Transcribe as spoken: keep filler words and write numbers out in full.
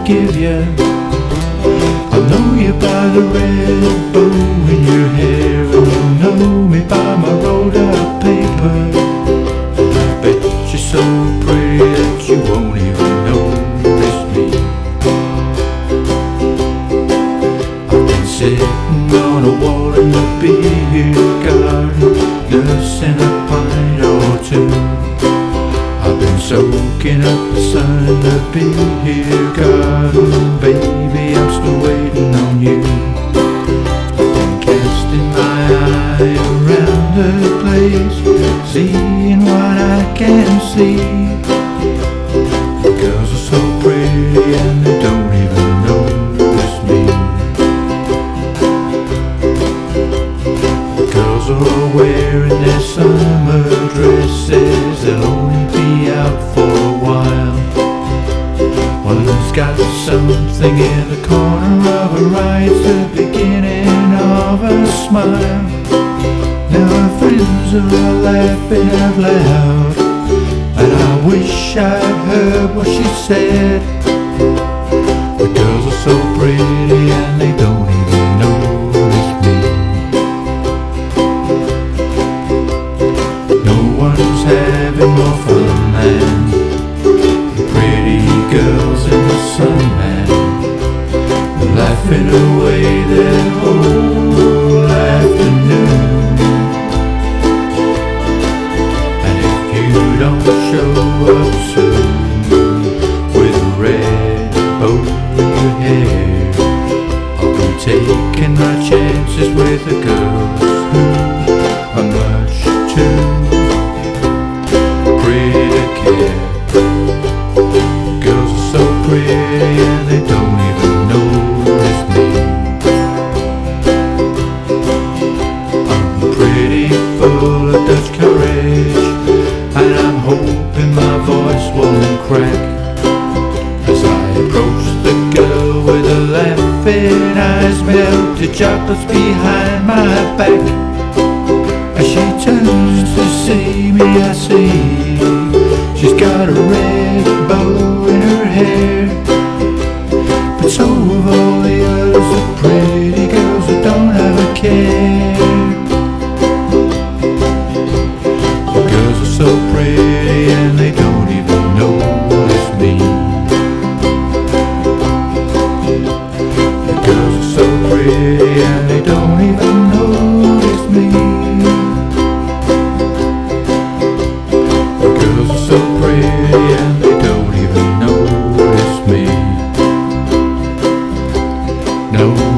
give you. I know you by the red bow in your hair, and you know me by my rolled up paper. I bet you're so pretty that you won't even notice me. I've been sitting on a wall in the beer garden, nursing a pint or two. I've been soaking up the sun in the beer garden, baby, I'm still waiting on you. I've been casting my eye around the place, seeing what I can see. The girls are so pretty and they don't even notice me. The girls are all wearing their summer dresses, they'll only be out for a while. One's got something in the corner of her eyes, the beginning of a smile. Now her friends are laughing out loud, and I wish I'd heard what she said. The girls are so pretty and they don't even notice me. No one's having more fun than the pretty girls in the sun, man, laughing away their whole afternoon. And if you don't show up soon with a red bow in your hair, I'll be taking my chances with the girls who are much too pretty to care. Girls are so pretty and they don't even notice me. I'm pretty full of Dutch courage, and I'm hoping my voice won't crack as I approach the girl with the laughing eyes, melted chocolates behind my back. As she turns to see me, I see she's got a red bow in her hair, but so have all the others, the pretty girls that don't have a care. The girls are so pretty and they don't even notice me. The girls are so pretty and they don't even notice me. So pretty and they don't even notice me. No.